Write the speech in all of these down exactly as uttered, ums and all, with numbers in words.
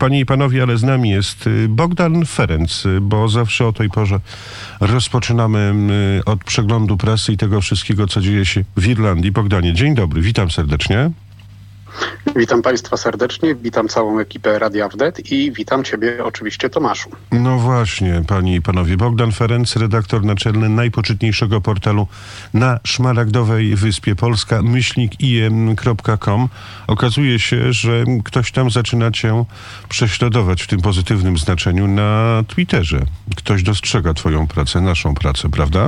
Panie i panowie, ale z nami jest Bogdan Ferenc, bo zawsze o tej porze rozpoczynamy od przeglądu prasy i tego wszystkiego, co dzieje się w Irlandii. Bogdanie, dzień dobry, witam serdecznie. Witam Państwa serdecznie, witam całą ekipę Radia Wnet i witam Ciebie oczywiście, Tomaszu. No właśnie, Panie i Panowie, Bogdan Ferenc, redaktor naczelny najpoczytniejszego portalu na Szmaragdowej Wyspie Polska, myślnik i m kropka com. Okazuje się, że ktoś tam zaczyna Cię prześladować w tym pozytywnym znaczeniu na Twitterze. Ktoś dostrzega Twoją pracę, naszą pracę, prawda?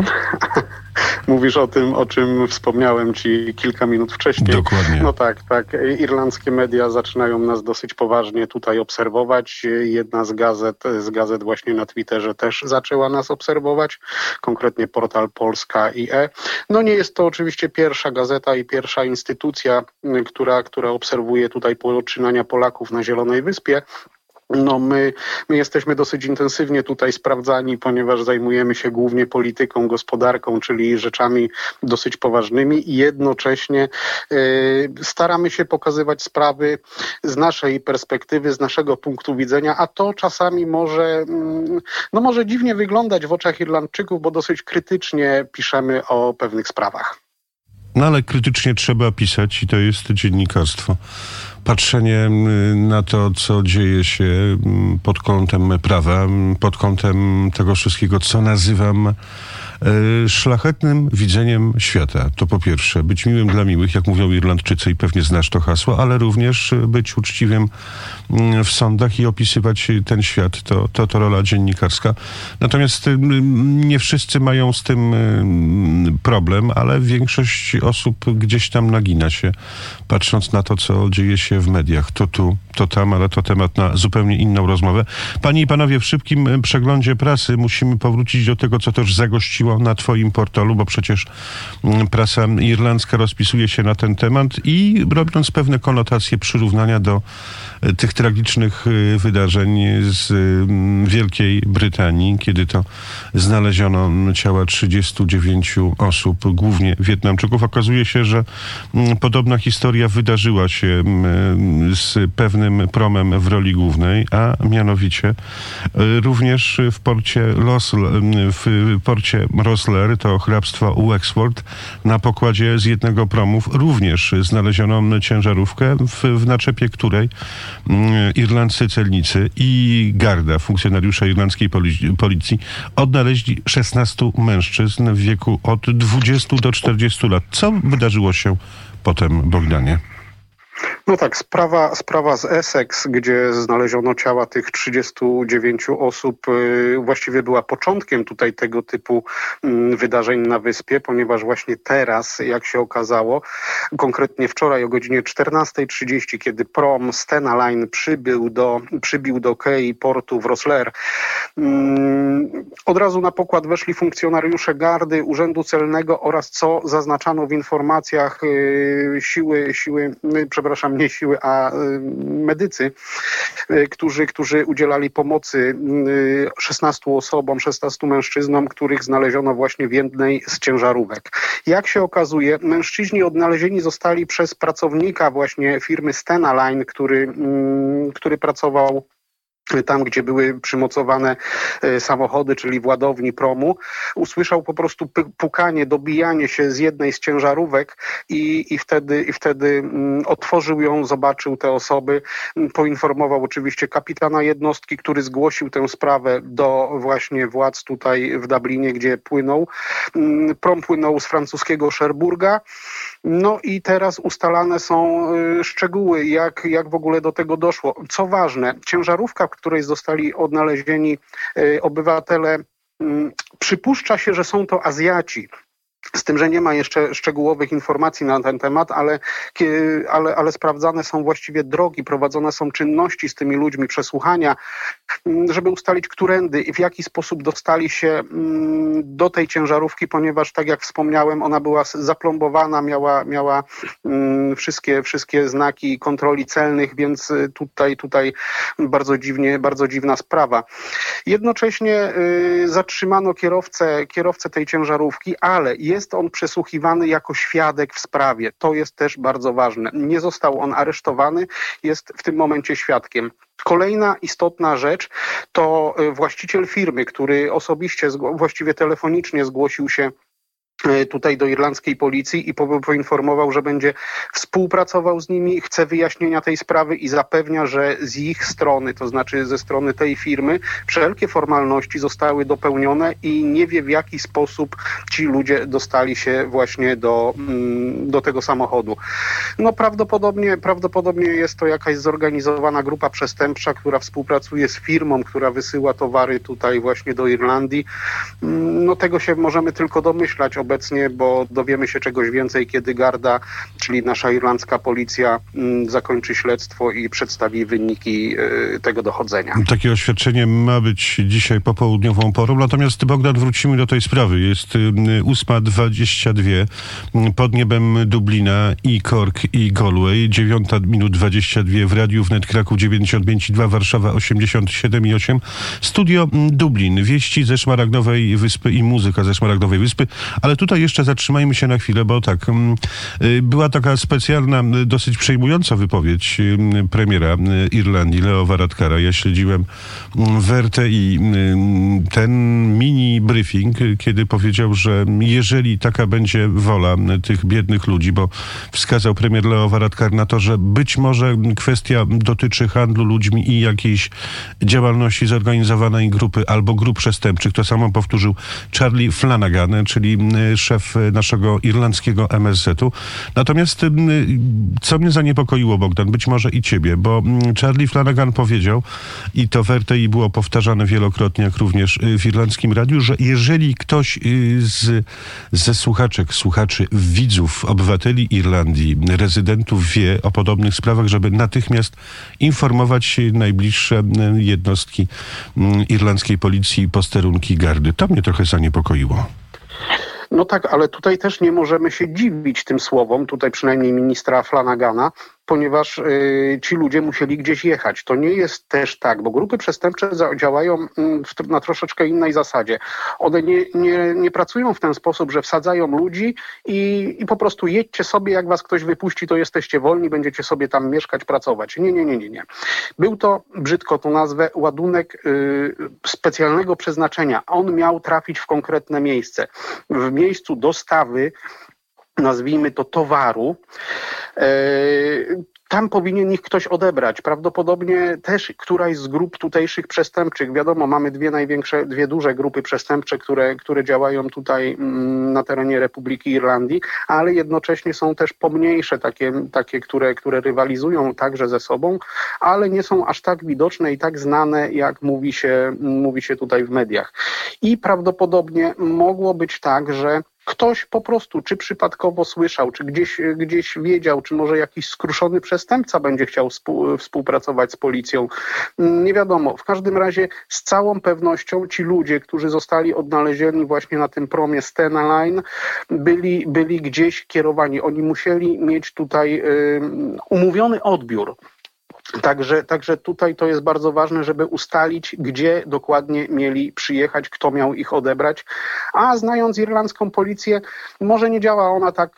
Mówisz o tym, o czym wspomniałem Ci kilka minut wcześniej. Dokładnie. No tak, tak. Irlandzkie media zaczynają nas dosyć poważnie tutaj obserwować. Jedna z gazet, z gazet właśnie na Twitterze też zaczęła nas obserwować, konkretnie portal Polska kropka i e. No nie jest to oczywiście pierwsza gazeta i pierwsza instytucja, która, która obserwuje tutaj poczynania Polaków na Zielonej Wyspie. No my, my jesteśmy dosyć intensywnie tutaj sprawdzani, ponieważ zajmujemy się głównie polityką, gospodarką, czyli rzeczami dosyć poważnymi i jednocześnie y, staramy się pokazywać sprawy z naszej perspektywy, z naszego punktu widzenia, a to czasami może, y, no może dziwnie wyglądać w oczach Irlandczyków, bo dosyć krytycznie piszemy o pewnych sprawach. No ale krytycznie trzeba pisać i to jest dziennikarstwo. Patrzenie na to, co dzieje się pod kątem prawa, pod kątem tego wszystkiego, co nazywam szlachetnym widzeniem świata. To po pierwsze, być miłym dla miłych, jak mówią Irlandczycy i pewnie znasz to hasło, ale również być uczciwym w sądach i opisywać ten świat. To, to, to rola dziennikarska. Natomiast nie wszyscy mają z tym problem, ale większość osób gdzieś tam nagina się, patrząc na to, co dzieje się w mediach. To tu, to tam, ale to temat na zupełnie inną rozmowę. Panie i panowie, w szybkim przeglądzie prasy musimy powrócić do tego, co też zagościło na Twoim portalu, bo przecież prasa irlandzka rozpisuje się na ten temat i robiąc pewne konotacje, przyrównania do tych tragicznych wydarzeń z Wielkiej Brytanii, kiedy to znaleziono ciała trzydziestu dziewięciu osób, głównie Wietnamczyków. Okazuje się, że podobna historia wydarzyła się z pewnym promem w roli głównej, a mianowicie również w porcie Rosslare, w porcie Rosslare, to hrabstwo Wexford, na pokładzie z jednego promów również znaleziono ciężarówkę, w, w naczepie której irlandzcy celnicy i garda, funkcjonariusze irlandzkiej policji, odnaleźli szesnastu mężczyzn w wieku od dwudziestu do czterdziestu lat. Co wydarzyło się potem, Bogdanie? No tak, sprawa, sprawa z Essex, gdzie znaleziono ciała tych trzydziestu dziewięciu osób, właściwie była początkiem tutaj tego typu wydarzeń na wyspie, ponieważ właśnie teraz, jak się okazało, konkretnie wczoraj o godzinie czternastej trzydzieści, kiedy prom Stena Line przybył do, przybił do kei portu w Rosslare, od razu na pokład weszli funkcjonariusze gardy, urzędu celnego oraz, co zaznaczano w informacjach, siły, siły, przepraszam, nie siły, a medycy, którzy, którzy udzielali pomocy szesnastu osobom, szesnastu mężczyznom, których znaleziono właśnie w jednej z ciężarówek. Jak się okazuje, mężczyźni odnalezieni zostali przez pracownika właśnie firmy Stena Line, który, który pracował tam, gdzie były przymocowane samochody, czyli w ładowni promu. Usłyszał po prostu pukanie, dobijanie się z jednej z ciężarówek i, i wtedy, i wtedy mm, otworzył ją, zobaczył te osoby, poinformował oczywiście kapitana jednostki, który zgłosił tę sprawę do właśnie władz tutaj w Dublinie, gdzie płynął. Prom płynął z francuskiego Cherbourga. No i teraz ustalane są y, szczegóły, jak, jak w ogóle do tego doszło. Co ważne, ciężarówka, w której zostali odnalezieni y, obywatele, y, przypuszcza się, że są to Azjaci. Z tym, że nie ma jeszcze szczegółowych informacji na ten temat, ale, ale, ale sprawdzane są właściwie drogi, prowadzone są czynności z tymi ludźmi, przesłuchania, żeby ustalić, którędy i w jaki sposób dostali się do tej ciężarówki, ponieważ, tak jak wspomniałem, ona była zaplombowana, miała, miała wszystkie, wszystkie znaki kontroli celnych, więc tutaj, tutaj bardzo dziwnie, bardzo dziwna sprawa. Jednocześnie zatrzymano kierowcę, kierowcę tej ciężarówki, ale jest jest on przesłuchiwany jako świadek w sprawie. To jest też bardzo ważne. Nie został on aresztowany, jest w tym momencie świadkiem. Kolejna istotna rzecz to właściciel firmy, który osobiście, właściwie telefonicznie zgłosił się tutaj do irlandzkiej policji i po, poinformował, że będzie współpracował z nimi, chce wyjaśnienia tej sprawy i zapewnia, że z ich strony, to znaczy ze strony tej firmy, wszelkie formalności zostały dopełnione i nie wie, w jaki sposób ci ludzie dostali się właśnie do, do tego samochodu. No prawdopodobnie, prawdopodobnie jest to jakaś zorganizowana grupa przestępcza, która współpracuje z firmą, która wysyła towary tutaj właśnie do Irlandii. No tego się możemy tylko domyślać obecnie, bo dowiemy się czegoś więcej, kiedy Garda, czyli nasza irlandzka policja, m, zakończy śledztwo i przedstawi wyniki y, tego dochodzenia. Takie oświadczenie ma być dzisiaj popołudniową porą, natomiast Bogdan, wrócimy do tej sprawy. Jest ósma dwadzieścia dwie pod niebem Dublina i Cork i Galway, dziewiąta minut dwadzieścia dwie w Radiu Wnet Kraków dziewięćdziesiąt pięć i dwa, Warszawa osiemdziesiąt siedem i osiem, Studio Dublin, wieści ze Szmaragdowej Wyspy i muzyka ze Szmaragdowej Wyspy, ale tutaj jeszcze zatrzymajmy się na chwilę, bo tak, była taka specjalna, dosyć przejmująca wypowiedź premiera Irlandii, Leo Varadkara. Ja śledziłem w R T I ten mini briefing, kiedy powiedział, że jeżeli taka będzie wola tych biednych ludzi, bo wskazał premier Leo Varadkar na to, że być może kwestia dotyczy handlu ludźmi i jakiejś działalności zorganizowanej grupy albo grup przestępczych. To samo powtórzył Charlie Flanagan, czyli szef naszego irlandzkiego M S Z-u. Natomiast co mnie zaniepokoiło, Bogdan, być może i ciebie, bo Charlie Flanagan powiedział, i to w R T I było powtarzane wielokrotnie, jak również w irlandzkim radiu, że jeżeli ktoś z, ze słuchaczek, słuchaczy, widzów, obywateli Irlandii, rezydentów wie o podobnych sprawach, żeby natychmiast informować najbliższe jednostki irlandzkiej policji i posterunki Gardy. To mnie trochę zaniepokoiło. No tak, ale tutaj też nie możemy się dziwić tym słowom, tutaj przynajmniej ministra Flanagana, ponieważ y, ci ludzie musieli gdzieś jechać. To nie jest też tak, bo grupy przestępcze działają w, na troszeczkę innej zasadzie. One nie, nie, nie pracują w ten sposób, że wsadzają ludzi i, i po prostu jedźcie sobie, jak was ktoś wypuści, to jesteście wolni, będziecie sobie tam mieszkać, pracować. Nie, nie, nie, nie, nie. Był to, brzydko to nazwę, ładunek y, specjalnego przeznaczenia. On miał trafić w konkretne miejsce. W miejscu dostawy, nazwijmy to towaru, tam powinien ich ktoś odebrać. Prawdopodobnie też któraś z grup tutejszych przestępczych. Wiadomo, mamy dwie największe, dwie duże grupy przestępcze, które, które działają tutaj na terenie Republiki Irlandii, ale jednocześnie są też pomniejsze, takie, takie które, które rywalizują także ze sobą, ale nie są aż tak widoczne i tak znane, jak mówi się, mówi się tutaj w mediach. I prawdopodobnie mogło być tak, że ktoś po prostu, czy przypadkowo słyszał, czy gdzieś, gdzieś wiedział, czy może jakiś skruszony przestępca będzie chciał współ, współpracować z policją. Nie wiadomo. W każdym razie z całą pewnością ci ludzie, którzy zostali odnalezieni właśnie na tym promie Stena Line, byli, byli gdzieś kierowani. Oni musieli mieć tutaj y, umówiony odbiór. Także, także tutaj to jest bardzo ważne, żeby ustalić, gdzie dokładnie mieli przyjechać, kto miał ich odebrać. A znając irlandzką policję, może nie działa ona tak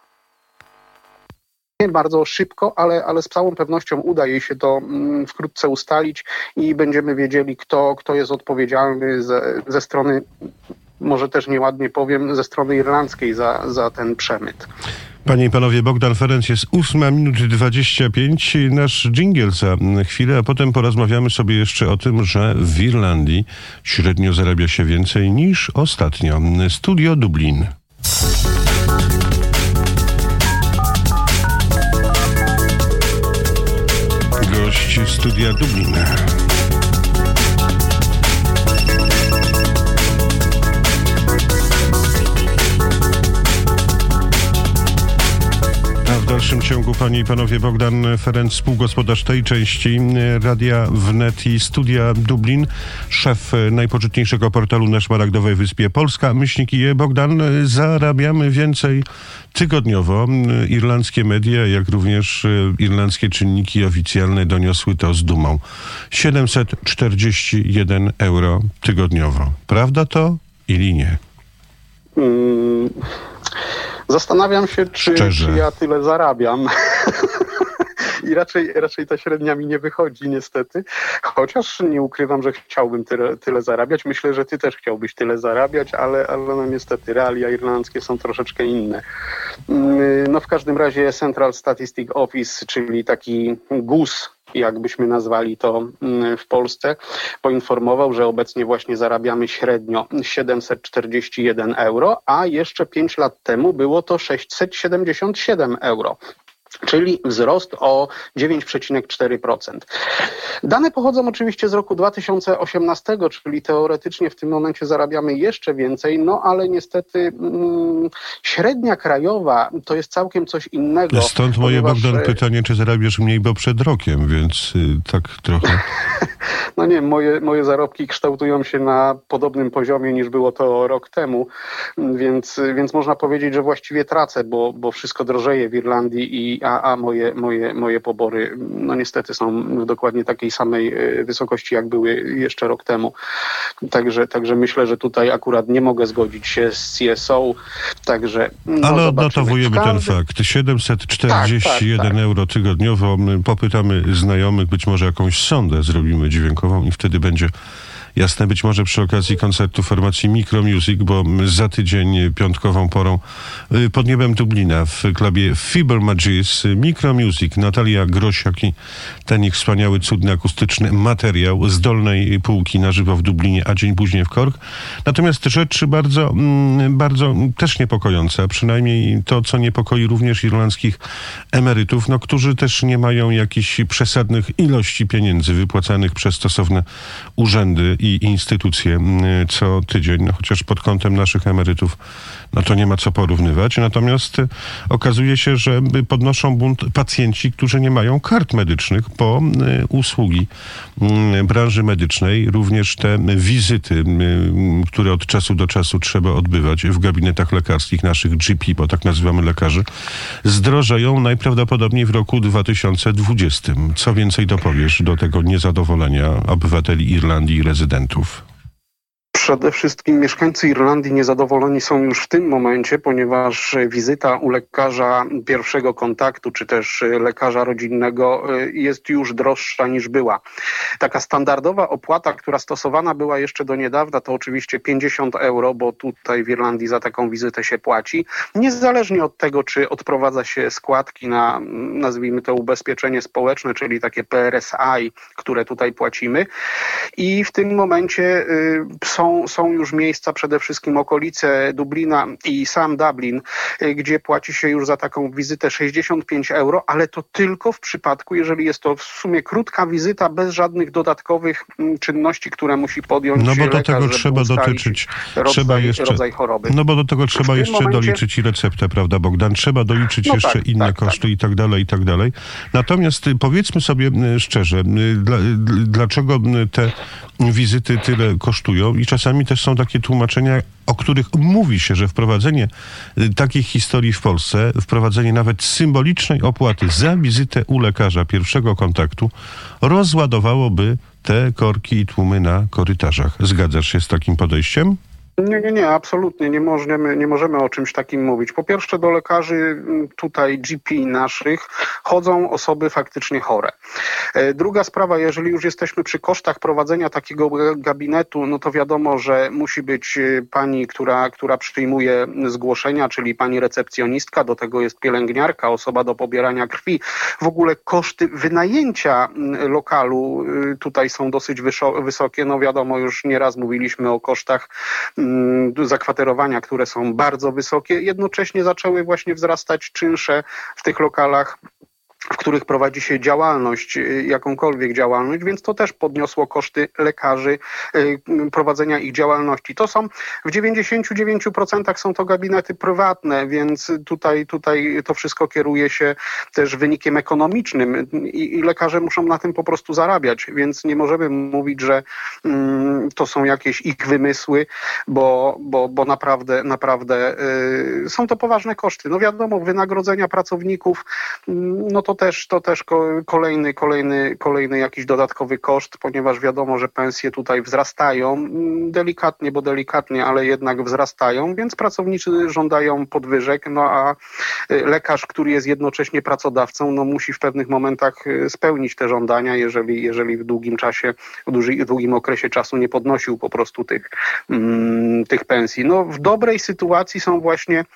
nie bardzo szybko, ale, ale z całą pewnością uda jej się to mm, wkrótce ustalić i będziemy wiedzieli, kto, kto jest odpowiedzialny ze, ze strony, może też nieładnie powiem, ze strony irlandzkiej za, za ten przemyt. Panie i panowie, Bogdan Ferenc, jest ósma minut dwadzieścia pięć. Nasz dżingiel za chwilę, a potem porozmawiamy sobie jeszcze o tym, że w Irlandii średnio zarabia się więcej niż ostatnio. Studio Dublin. Gość Studia Dublin. W dalszym ciągu, panie i panowie, Bogdan Ferenc, współgospodarz tej części Radia Wnet i Studia Dublin, szef najpoczytniejszego portalu na Szmaragdowej Wyspie Polska, myślnik I E. Bogdan, zarabiamy więcej tygodniowo. Irlandzkie media, jak również irlandzkie czynniki oficjalne doniosły to z dumą. siedemset czterdzieści jeden euro tygodniowo. Prawda to ili nie? Hmm. Zastanawiam się, czy, Szczerze. czy ja tyle zarabiam. I raczej, raczej ta średnia mi nie wychodzi niestety, chociaż nie ukrywam, że chciałbym tyle, tyle zarabiać. Myślę, że ty też chciałbyś tyle zarabiać, ale, ale no niestety realia irlandzkie są troszeczkę inne. No w każdym razie Central Statistic Office, czyli taki G U S, jakbyśmy nazwali to w Polsce, poinformował, że obecnie właśnie zarabiamy średnio siedemset czterdzieści jeden euro, a jeszcze pięć lat temu było to sześćset siedemdziesiąt siedem euro. Czyli wzrost o dziewięć przecinek cztery procent. Dane pochodzą oczywiście z roku dwa tysiące osiemnastego, czyli teoretycznie w tym momencie zarabiamy jeszcze więcej, no ale niestety mm, średnia krajowa to jest całkiem coś innego. Stąd moje, ponieważ... Bogdan, pytanie, czy zarabiasz mniej, bo przed rokiem, więc y, tak trochę... No nie, moje, moje zarobki kształtują się na podobnym poziomie niż było to rok temu, więc, więc można powiedzieć, że właściwie tracę, bo, bo wszystko drożeje w Irlandii, i, a, a moje, moje, moje pobory no niestety są w dokładnie takiej samej wysokości, jak były jeszcze rok temu. Także, także myślę, że tutaj akurat nie mogę zgodzić się z C S O, także no ale zobaczymy. odnotowujemy ten fakt. siedemset czterdzieści jeden tak, tak, tak. euro tygodniowo. Popytamy znajomych, być może jakąś sondę zrobimy dźwiękową i wtedy będzie jasne. Być może przy okazji koncertu formacji Micro Music, bo za tydzień piątkową porą pod niebem Dublina w klubie Feeble Magis Micro Music, Natalia Grosiak i ten ich wspaniały, cudny, akustyczny materiał z dolnej półki na żywo w Dublinie, a dzień później w Cork. Natomiast rzecz bardzo, bardzo też niepokojąca, przynajmniej to, co niepokoi również irlandzkich emerytów, no, którzy też nie mają jakichś przesadnych ilości pieniędzy wypłacanych przez stosowne urzędy i instytucje co tydzień, no chociaż pod kątem naszych emerytów, no to nie ma co porównywać. Natomiast okazuje się, że podnoszą bunt pacjenci, którzy nie mają kart medycznych po usługi branży medycznej. Również te wizyty, które od czasu do czasu trzeba odbywać w gabinetach lekarskich naszych G P, bo tak nazywamy lekarzy, zdrożeją najprawdopodobniej w roku dwa tysiące dwudziestym. Co więcej dopowiesz do tego niezadowolenia obywateli Irlandii i rezydentów? Przede wszystkim mieszkańcy Irlandii niezadowoleni są już w tym momencie, ponieważ wizyta u lekarza pierwszego kontaktu, czy też lekarza rodzinnego jest już droższa niż była. Taka standardowa opłata, która stosowana była jeszcze do niedawna, to oczywiście pięćdziesiąt euro, bo tutaj w Irlandii za taką wizytę się płaci. Niezależnie od tego, czy odprowadza się składki na, nazwijmy to, ubezpieczenie społeczne, czyli takie P R S I, które tutaj płacimy. I w tym momencie y, są Są już miejsca, przede wszystkim okolice Dublina i sam Dublin, gdzie płaci się już za taką wizytę sześćdziesiąt pięć euro, ale to tylko w przypadku, jeżeli jest to w sumie krótka wizyta bez żadnych dodatkowych czynności, które musi podjąć No bo do lekarz, tego trzeba dotyczyć rodzaj, trzeba jeszcze, rodzaj choroby. No bo do tego trzeba jeszcze momencie... doliczyć i receptę, prawda, Bogdan? Trzeba doliczyć no jeszcze tak, inne tak, koszty tak. i tak dalej, i tak dalej. Natomiast powiedzmy sobie szczerze, dla, dlaczego te wizyty tyle kosztują i czasami też są takie tłumaczenia, o których mówi się, że wprowadzenie takich historii w Polsce, wprowadzenie nawet symbolicznej opłaty za wizytę u lekarza pierwszego kontaktu rozładowałoby te korki i tłumy na korytarzach. Zgadzasz się z takim podejściem? Nie, nie, nie, absolutnie nie możemy, nie możemy o czymś takim mówić. Po pierwsze, do lekarzy tutaj G P naszych chodzą osoby faktycznie chore. Druga sprawa, jeżeli już jesteśmy przy kosztach prowadzenia takiego gabinetu, no to wiadomo, że musi być pani, która, która przyjmuje zgłoszenia, czyli pani recepcjonistka, do tego jest pielęgniarka, osoba do pobierania krwi. W ogóle koszty wynajęcia lokalu tutaj są dosyć wysokie. No wiadomo, już nieraz mówiliśmy o kosztach zakwaterowania, które są bardzo wysokie. Jednocześnie zaczęły właśnie wzrastać czynsze w tych lokalach, w których prowadzi się działalność, jakąkolwiek działalność, więc to też podniosło koszty lekarzy prowadzenia ich działalności. To są w dziewięćdziesięciu dziewięciu procentach są to gabinety prywatne, więc tutaj, tutaj to wszystko kieruje się też wynikiem ekonomicznym i, i lekarze muszą na tym po prostu zarabiać, więc nie możemy mówić, że mm, to są jakieś ich wymysły, bo, bo, bo naprawdę, naprawdę yy, są to poważne koszty. No wiadomo, wynagrodzenia pracowników, no to to też, to też kolejny, kolejny, kolejny jakiś dodatkowy koszt, ponieważ wiadomo, że pensje tutaj wzrastają, delikatnie, bo delikatnie, ale jednak wzrastają, więc pracownicy żądają podwyżek, no a lekarz, który jest jednocześnie pracodawcą, no musi w pewnych momentach spełnić te żądania, jeżeli, jeżeli w długim czasie, w, duży, w długim okresie czasu nie podnosił po prostu tych, mm, tych pensji. No w dobrej sytuacji są właśnie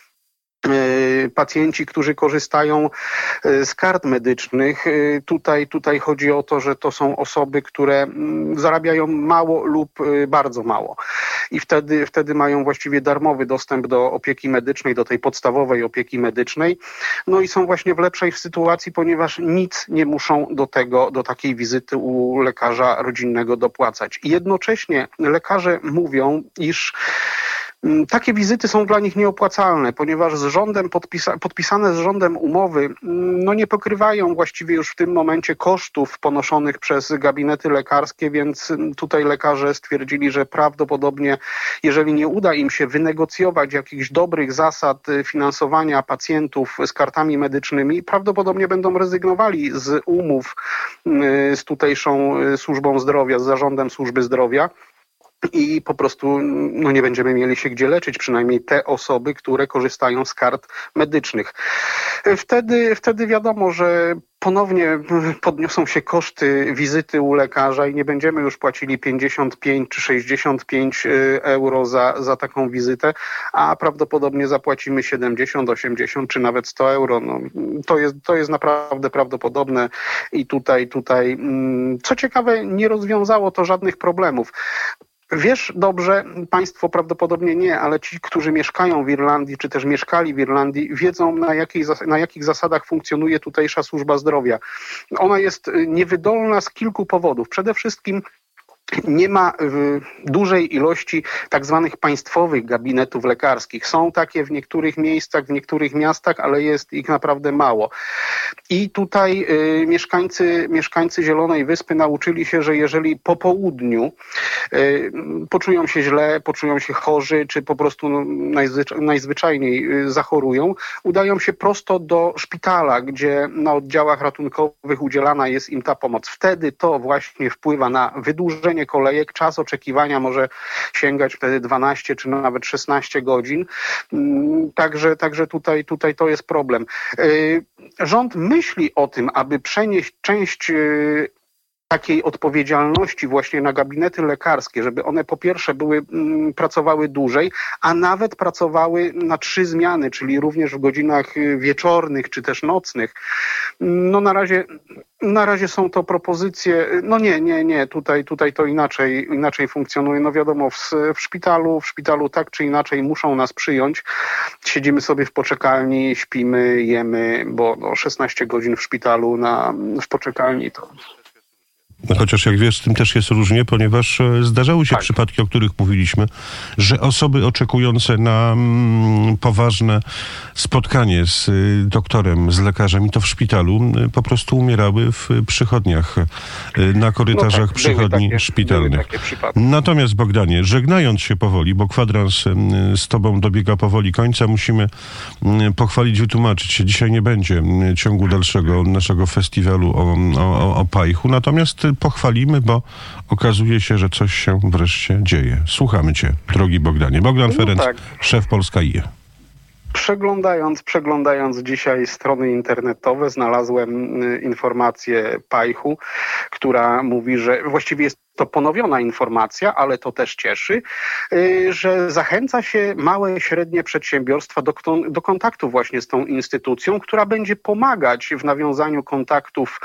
pacjenci, którzy korzystają z kart medycznych. Tutaj, tutaj chodzi o to, że to są osoby, które zarabiają mało lub bardzo mało. I wtedy, wtedy mają właściwie darmowy dostęp do opieki medycznej, do tej podstawowej opieki medycznej. No i są właśnie w lepszej sytuacji, ponieważ nic nie muszą do tego, do takiej wizyty u lekarza rodzinnego dopłacać. I jednocześnie lekarze mówią, iż takie wizyty są dla nich nieopłacalne, ponieważ z rządem podpisa- podpisane z rządem umowy no nie pokrywają właściwie już w tym momencie kosztów ponoszonych przez gabinety lekarskie, więc tutaj lekarze stwierdzili, że prawdopodobnie, jeżeli nie uda im się wynegocjować jakichś dobrych zasad finansowania pacjentów z kartami medycznymi, prawdopodobnie będą rezygnowali z umów z tutejszą służbą zdrowia, z zarządem służby zdrowia. I po prostu no, nie będziemy mieli się gdzie leczyć, przynajmniej te osoby, które korzystają z kart medycznych. Wtedy, wtedy wiadomo, że ponownie podniosą się koszty wizyty u lekarza i nie będziemy już płacili pięćdziesiąt pięć czy sześćdziesiąt pięć euro za, za taką wizytę, a prawdopodobnie zapłacimy siedemdziesiąt, osiemdziesiąt czy nawet sto euro. No, to jest, to jest naprawdę prawdopodobne i tutaj, tutaj, co ciekawe, nie rozwiązało to żadnych problemów. Wiesz dobrze, państwo prawdopodobnie nie, ale ci, którzy mieszkają w Irlandii, czy też mieszkali w Irlandii, wiedzą na, jakiej, na jakich zasadach funkcjonuje tutejsza służba zdrowia. Ona jest niewydolna z kilku powodów. Przede wszystkim nie ma w dużej ilości tak zwanych państwowych gabinetów lekarskich. Są takie w niektórych miejscach, w niektórych miastach, ale jest ich naprawdę mało. I tutaj y, mieszkańcy, mieszkańcy Zielonej Wyspy nauczyli się, że jeżeli po południu y, poczują się źle, poczują się chorzy, czy po prostu no, najzwyczaj, najzwyczajniej y, zachorują, udają się prosto do szpitala, gdzie na oddziałach ratunkowych udzielana jest im ta pomoc. Wtedy to właśnie wpływa na wydłużenie kolejek, czas oczekiwania może sięgać wtedy dwanaście czy nawet szesnaście godzin. Także, także tutaj, tutaj to jest problem. Rząd myśli o tym, aby przenieść część takiej odpowiedzialności właśnie na gabinety lekarskie, żeby one po pierwsze były, m, pracowały dłużej, a nawet pracowały na trzy zmiany, czyli również w godzinach wieczornych czy też nocnych. No na razie, na razie są to propozycje, no nie, nie, nie, tutaj, tutaj to inaczej, inaczej funkcjonuje. No wiadomo, w, w szpitalu, w szpitalu tak czy inaczej muszą nas przyjąć. Siedzimy sobie w poczekalni, śpimy, jemy, bo no, szesnaście godzin w szpitalu na, w poczekalni to... Chociaż jak wiesz, z tym też jest różnie, ponieważ zdarzały się tak. przypadki, o których mówiliśmy, że osoby oczekujące na mm, poważne spotkanie z y, doktorem, z lekarzem i to w szpitalu y, po prostu umierały w przychodniach, y, na korytarzach no tak, przychodni takie, szpitalnych. Natomiast Bogdanie, żegnając się powoli, bo kwadrans y, z tobą dobiega powoli końca, musimy y, pochwalić, wytłumaczyć się. Dzisiaj nie będzie y, ciągu dalszego naszego festiwalu o, o, o Pajchu, natomiast pochwalimy, bo okazuje się, że coś się wreszcie dzieje. Słuchamy cię, drogi Bogdanie. Bogdan Ferenc, no tak. Szef Polska I E. Przeglądając, przeglądając dzisiaj strony internetowe, znalazłem informację Pajchu, która mówi, że właściwie jest to ponowiona informacja, ale to też cieszy, że zachęca się małe i średnie przedsiębiorstwa do, do kontaktu właśnie z tą instytucją, która będzie pomagać w nawiązaniu kontaktów,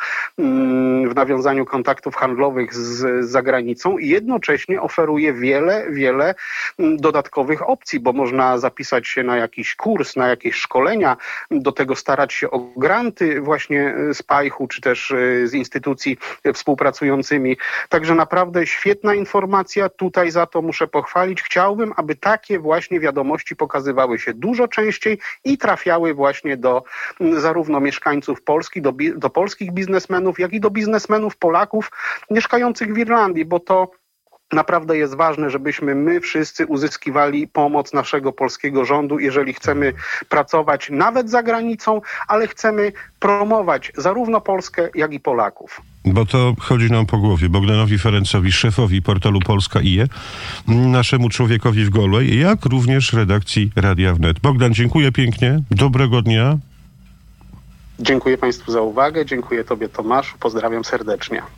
w nawiązaniu kontaktów handlowych z zagranicą i jednocześnie oferuje wiele, wiele dodatkowych opcji, bo można zapisać się na jakiś kurs, na jakieś szkolenia, do tego starać się o granty właśnie z Pajchu, czy też z instytucji współpracującymi. Także naprawdę Naprawdę świetna informacja, tutaj za to muszę pochwalić. Chciałbym, aby takie właśnie wiadomości pokazywały się dużo częściej i trafiały właśnie do zarówno mieszkańców Polski, do, do polskich biznesmenów, jak i do biznesmenów Polaków mieszkających w Irlandii, bo to naprawdę jest ważne, żebyśmy my wszyscy uzyskiwali pomoc naszego polskiego rządu, jeżeli chcemy pracować nawet za granicą, ale chcemy promować zarówno Polskę, jak i Polaków. Bo to chodzi nam po głowie. Bogdanowi Ferencowi, szefowi portalu Polska kropka i e, naszemu człowiekowi w Galway, jak również redakcji Radia Wnet. Bogdan, dziękuję pięknie. Dobrego dnia. Dziękuję Państwu za uwagę. Dziękuję Tobie, Tomaszu. Pozdrawiam serdecznie.